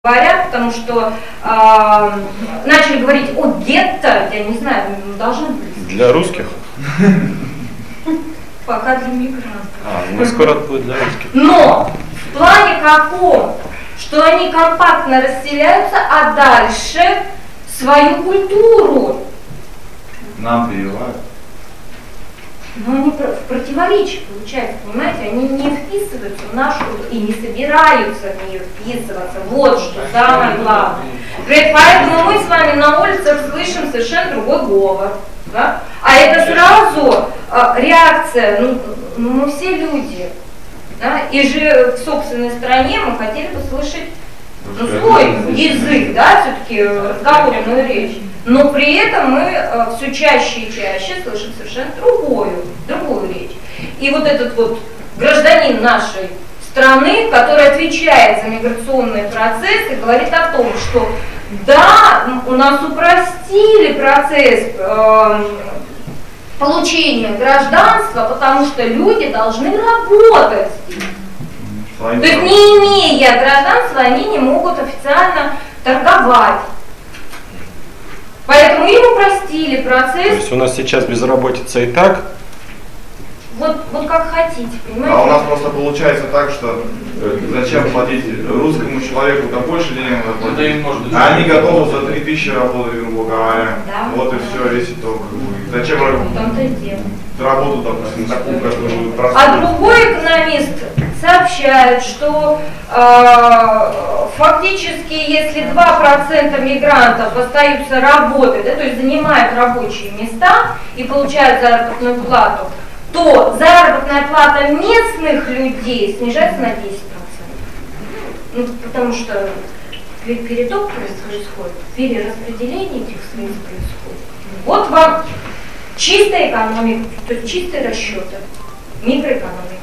говорят, потому что начали говорить о гетто, я не знаю, должны быть. Для русских? Пока для мигрантов. Ну скоро будет для русских. Но в плане каком? Что они компактно расселяются, а дальше свою культуру. Нам прививают. Но они в противоречии, получается, понимаете, они не вписываются в нашу и не собираются в нее вписываться. Вот что самое главное. Говорит, поэтому мы с вами на улицах слышим совершенно другой говор. Да? А это сразу реакция, ну мы все люди. Да? И же в собственной стране мы хотели бы слышать свой язык, да, все-таки разговорную речь. Но при этом мы все чаще и чаще слышим совершенно другую речь. И вот этот вот гражданин нашей страны, который отвечает за миграционные процессы, говорит о том, что да, у нас упростили процесс получения гражданства, потому что люди должны работать. То есть не имея гражданства, они не могут официально торговать. Поэтому им упростили процесс. То есть у нас сейчас безработица и так? Вот как хотите, понимаете? А у нас просто получается так, что зачем платить русскому человеку, больше денег надо платить. А они готовы за 3000 работать, грубо говоря. Да. Вот и все, весь итог. Зачем работу, допустим, такую, которую простую. А другой экономист сообщает, что фактически, если 2% мигрантов остаются работать, да, то есть занимают рабочие места и получают заработную плату, то заработная плата местных людей снижается на 10%. Ну, потому что переток происходит, перераспределение этих средств происходит. Вот вам чистая экономика, то есть чистые расчеты, микроэкономика.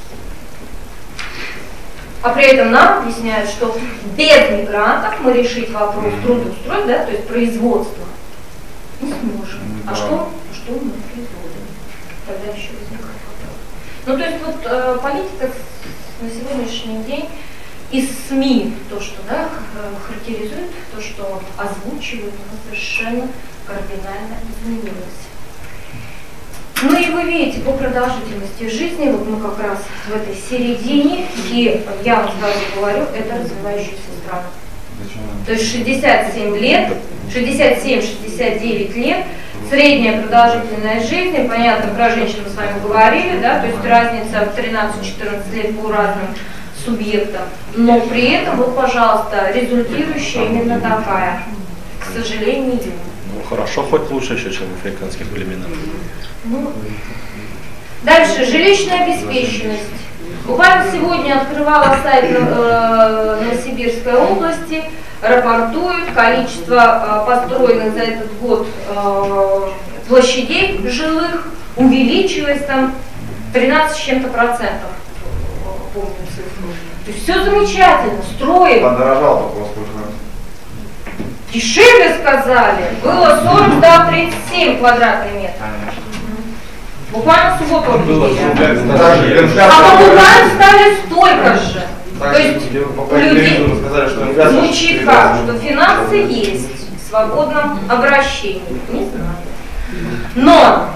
А при этом нам объясняют, что без мигрантов мы решить вопрос трудоустройства, да, то есть производства, не сможем. А что мы производим? Тогда еще возникает вопрос. Ну, то есть вот политика на сегодняшний день из СМИ, то, что да, характеризует, то, что озвучивают, совершенно кардинально изменилось. Ну и вы видите, по продолжительности жизни, вот мы как раз в этой середине, и я вам сразу говорю, это развивающаяся страна. То есть 67 лет, 67-69 лет, средняя продолжительность жизни, понятно, про женщин мы с вами говорили, да, то есть разница в 13-14 лет по разным субъектам, но при этом, вот, пожалуйста, результирующая именно такая, к сожалению. Ну хорошо, хоть лучше еще, чем в африканских племенах. Ну, дальше, жилищная обеспеченность. Буквально сегодня открывала сайт Новосибирской области, рапортует количество построенных за этот год площадей жилых, увеличилось там 13 с чем-то процентов, помню цифру. То есть все замечательно, строим. Подорожал только сколько. Дешевле сказали, было 40, стало 37 квадратных метров. Буквально в субботу объявили. А буквально стали столько же. То есть у людей звучит как, что финансы есть в свободном обращении. Не знаю. Но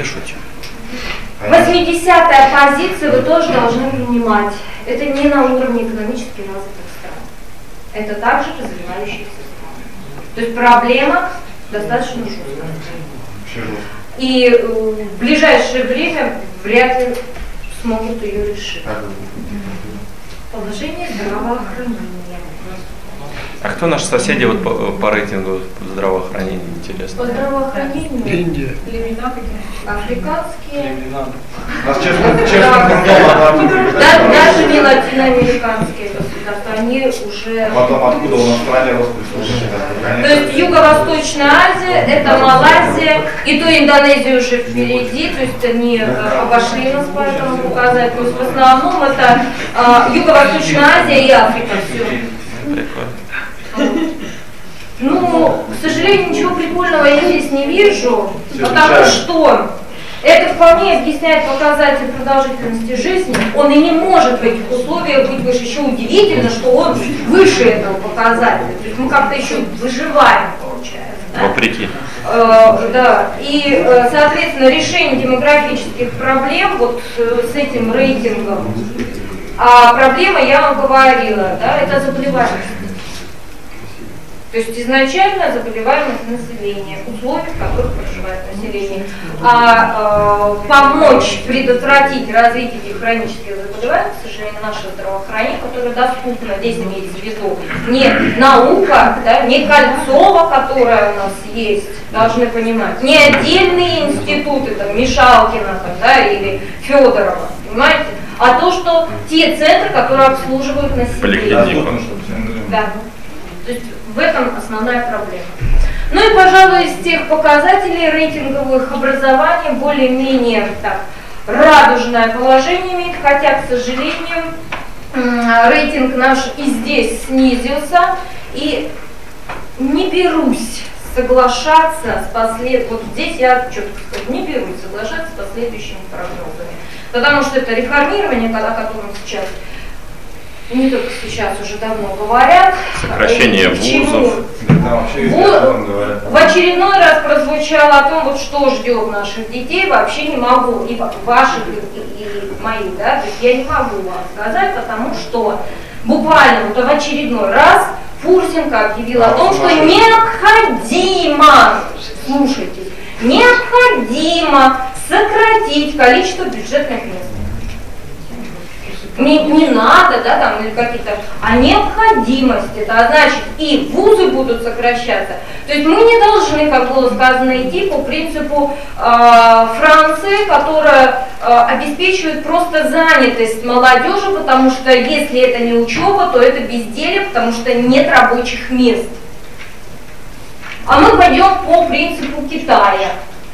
80-я позиция вы тоже должны принимать. Это не на уровне экономически развитых стран. Это также развивающиеся страны. То есть проблема достаточно жесткая. И в ближайшее время вряд ли смогут ее решить. Положение здравоохранения. А кто наши соседи вот по рейтингу здравоохранения, интересно? По здравоохранению? Индия. Африканские. Нас честно, Даже не латиноамериканские государства, они уже... Потом откуда у нас в стране рост. То есть Юго-Восточная Азия, это Малайзия, и то Индонезия уже впереди, то есть они обошли нас по этому показателю. То есть в основном это Юго-Восточная Азия и Африка, все. Ну, к сожалению, ничего прикольного я здесь не вижу, потому что Это вполне объясняет показатель продолжительности жизни. Он и не может в этих условиях быть выше. Еще удивительно, что он выше этого показателя. То есть мы как-то еще выживаем, получается. Да? Вопреки. Да. И, соответственно, решение демографических проблем вот с этим рейтингом. А проблема, я вам говорила, да, это заболеваемость. То есть изначально заболеваемость населения, условия, в которых проживает население. Помочь предотвратить развитие этих хронических заболеваний, к сожалению, наше здравоохранение, которое доступно, здесь имеется в виду не наука, да, не Кольцова, которая у нас есть, должны понимать, не отдельные институты, там, Мишалкина там, да, или Федорова, понимаете, а то, что те центры, которые обслуживают население. Да. То есть в этом основная проблема. Ну и, пожалуй, из тех показателей рейтинговых образований более-менее так радужное положение имеет, хотя, к сожалению, рейтинг наш и здесь снизился, и не берусь соглашаться с вот здесь я четко скажу, не берусь соглашаться с последующими прогнозами, потому что это реформирование, о котором сейчас не только сейчас уже давно говорят. Сокращение вузов. В очередной раз прозвучало о том, вот что ждет наших детей, вообще не могу, и ваших, и моих, да, то есть я не могу вам сказать, потому что буквально вот в очередной раз Фурсенко объявила о том, что необходимо, слушайте, необходимо сократить количество бюджетных мест. Не надо, да, там, или какие-то, а необходимость, это значит, и вузы будут сокращаться. То есть мы не должны, как было сказано, идти по принципу Франции, которая обеспечивает просто занятость молодежи, потому что если это не учеба, то это безделье, потому что нет рабочих мест. А мы пойдем по принципу Китая.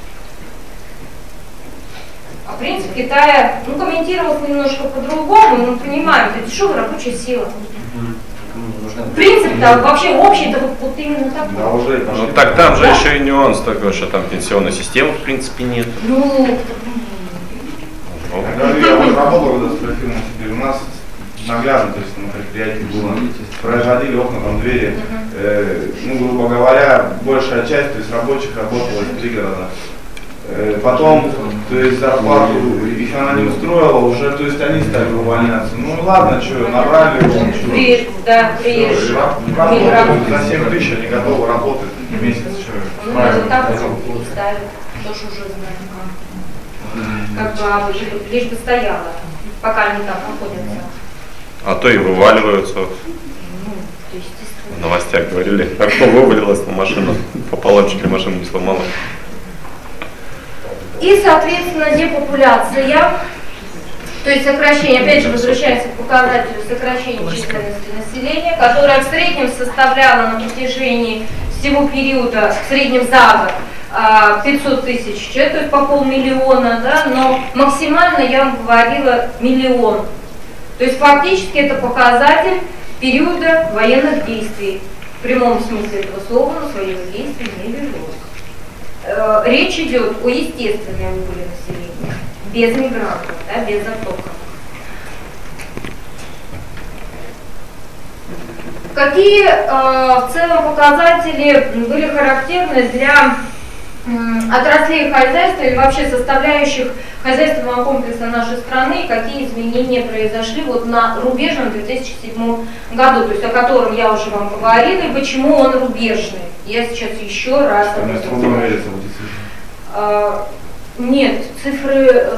А принцип Китая, комментировался немножко по-другому, мы понимаем, это дешевая рабочая сила. Принцип-то вообще общий-то вот именно такой. Да, уже, ну так там же еще и нюанс такой, что там пенсионной системы в принципе нет. Я вот работал когда с профильным теперь, у нас наглядно, то есть на предприятии было, производили окна, там двери, грубо говоря, большая часть, то есть рабочих работала из пригорода. Потом, то есть зарплату их она не устроила, уже, то есть они стали увольняться. Ну ладно, что, набрали его, что. Да, приезжие. За 7 тысяч они готовы работать в месяц. Вот так вот ставят, тоже уже знаем. Как бы лишь бы стояла, пока они там находятся. А то и вываливаются. В новостях говорили, Арко вывалилась на машину, пополам чуть ли машину не сломала. И, соответственно, депопуляция, то есть сокращение, опять же, возвращается к показателю сокращения численности населения, которое в среднем составляло на протяжении всего периода, в среднем за год, 500 тысяч человек, то есть по 500 000, да, но максимально, я вам говорила, 1 000 000. То есть фактически это показатель периода военных действий. В прямом смысле этого слова, но своих действий не велось. Речь идет о естественной убыли населения, без мигрантов, да, без оттока. Какие в целом показатели были характерны для отраслей хозяйства или вообще составляющих хозяйственного комплекса нашей страны, какие изменения произошли вот на рубежном 2007 году, то есть о котором я уже вам говорила, и почему он рубежный. Я сейчас еще раз об этом. Нет, цифры,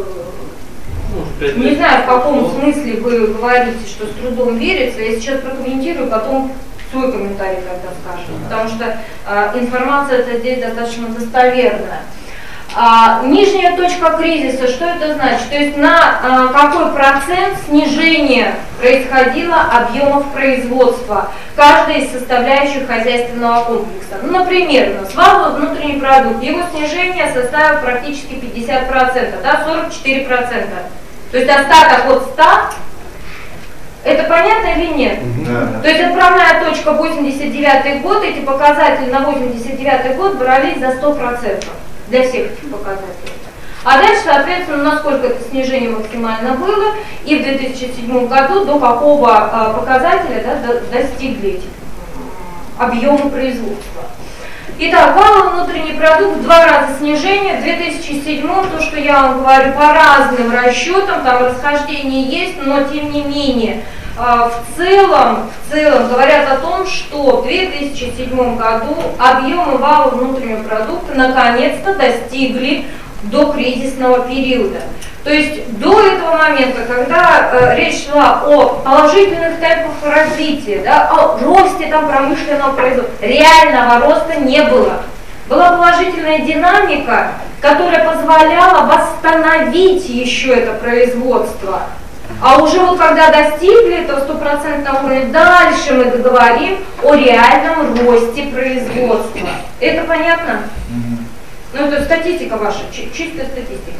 не знаю, в каком смысле вы говорите, что с трудом верится, я сейчас прокомментирую, потом свой комментарий тогда скажем, потому что информация-то здесь достаточно достоверная. Нижняя точка кризиса, что это значит? То есть на какой процент снижения происходило объемов производства каждой из составляющих хозяйственного комплекса? Ну, например, у нас валовый внутренний продукт, его снижение составило практически 50%, да, 44%. То есть остаток от 100. Это понятно или нет? Да. То есть отправная точка 89 год, эти показатели на 89 год брались за 100%. Для всех этих показателей. А дальше, соответственно, насколько это снижение максимально было, и в 2007 году до какого показателя, да, достигли эти объемы производства. Итак, валовый внутренний продукт в 2 раза снижение. В 2007, то, что я вам говорю, по разным расчетам, там расхождения есть, но тем не менее, в целом говорят о том, что в 2007 году объемы валового внутреннего продукта наконец-то достигли до кризисного периода. То есть до этого момента, когда речь шла о положительных темпах развития, да, о росте там, промышленного производства, реального роста не было. Была положительная динамика, которая позволяла восстановить еще это производство. А уже вот когда достигли этого 100% уровня, дальше мы говорим о реальном росте производства. Это понятно? Ну, это статистика ваша, чистая статистика.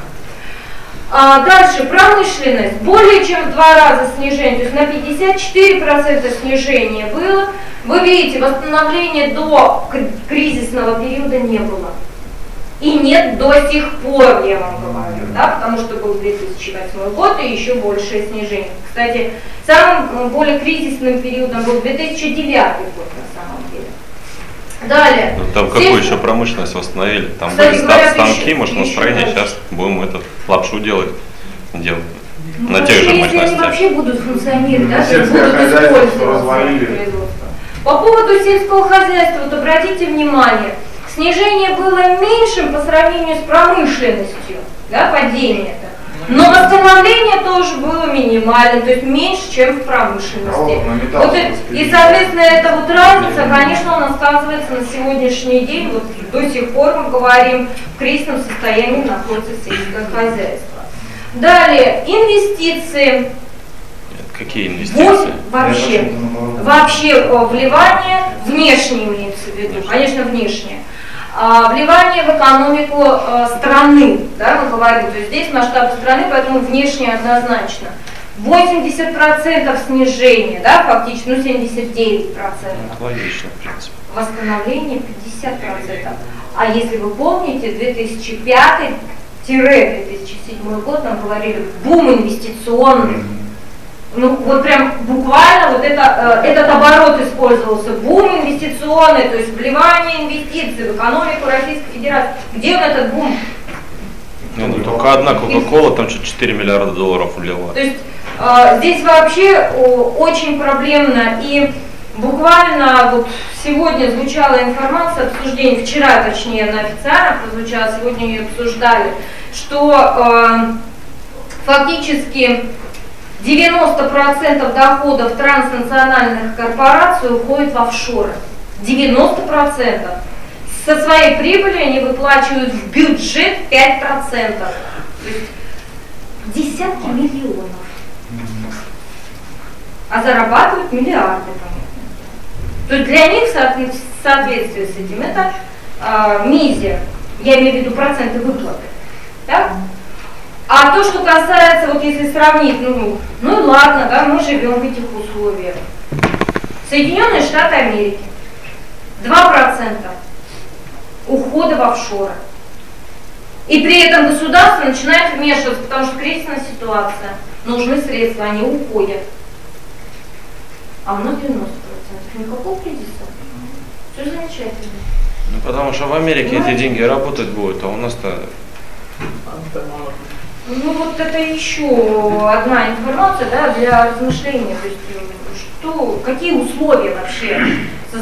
Дальше, промышленность. Более чем в 2 раза снижение, то есть на 54% снижение было. Вы видите, восстановления до кризисного периода не было. И нет до сих пор, я вам говорю, да, потому что был 2008 год и еще большее снижение. Кстати, самым более кризисным периодом был 2009 год на самом деле. Далее. Ну, там какую еще промышленность восстановили? Там, кстати, были станки, машиностроение, сейчас будем лапшу делать. Ну, на тех же мощностях. Если они вообще будут функционировать, да, Сельское хозяйство развалили. По поводу сельского хозяйства, вот обратите внимание, снижение было меньшим по сравнению с промышленностью, да, падение-то. Но восстановление тоже было минимальным, то есть меньше, чем в промышленности. И, соответственно, эта вот разница, конечно, у нас сказывается на сегодняшний день, вот до сих пор мы говорим, в кризисном состоянии находится сельское хозяйство. Далее, инвестиции. Какие инвестиции? Вообще вливание, внешнее имеется в виду, конечно, внешнее. Вливание в экономику страны, да, мы говорим, то есть здесь масштаб страны, поэтому внешнее однозначно. 80% снижения, да, фактически, ну 79%. Логично, в принципе. Восстановление 50%. А если вы помните, 2005-2007 год нам говорили бум инвестиционный. Ну вот прям буквально вот этот оборот использовался, бум инвестиционный, то есть вливание инвестиций в экономику Российской Федерации. Где он этот бум? Ну, только одна Кока-Кола там что-то 4 миллиарда долларов влила. То есть здесь вообще очень проблемно, и буквально вот сегодня звучала информация, обсуждение, вчера точнее она официально прозвучала, сегодня ее обсуждали, что фактически 90% доходов транснациональных корпораций уходит в офшоры. 90%. Со своей прибыли они выплачивают в бюджет 5%. То есть десятки миллионов. А зарабатывают миллиарды. То есть для них в соответствии с этим это мизер. Я имею в виду проценты выплаты. Так? А то, что касается, вот если сравнить, ну и ладно, да, мы живем в этих условиях. Соединенные Штаты Америки. 2% ухода в офшоры. И при этом государство начинает вмешиваться, потому что кризисная ситуация. Нужны средства, они уходят. А у нас 90%. Никакого кризиса. Все замечательно. Ну потому что в Америке эти деньги работать будут, а у нас-то... Ну вот это еще одна информация, да, для размышления, то есть что, какие условия вообще